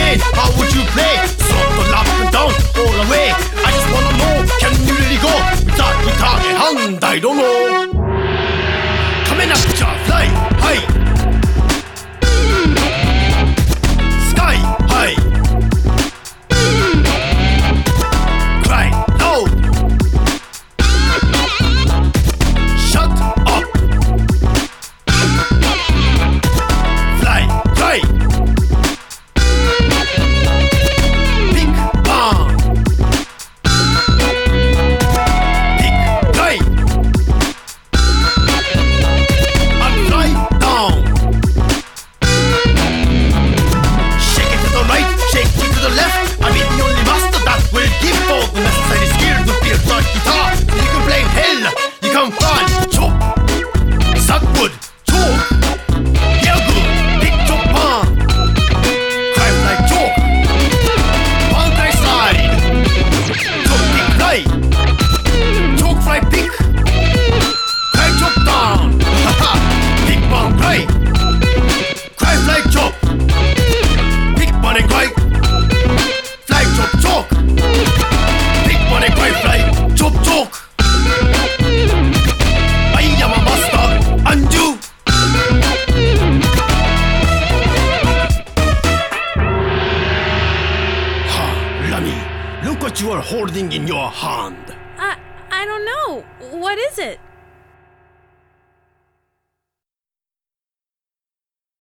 explain, how would you play? Sort of up and down, all the way. I just wanna know, can you really go? Without guitar in hand, I don't know. Coming up, fly high, sky high, cry loud, shut up, fly high, big bang, big guy, and fly down. Shake it to the right, shake it to the left. I mean the only master that will give all the necessary skill to feel the guitar. So you can play in hell, you can fly, chop, suck wood, talk, yell good, big chop man, cry like chalk, one guy slide, chop big fly, chalk fly big, cry chop down, big man cry fly chop, big money cry, fly chop chalk, big money cry fly chop chalk. I am a master and you. Lani, look what you are holding in your hand. I don't know. What is it?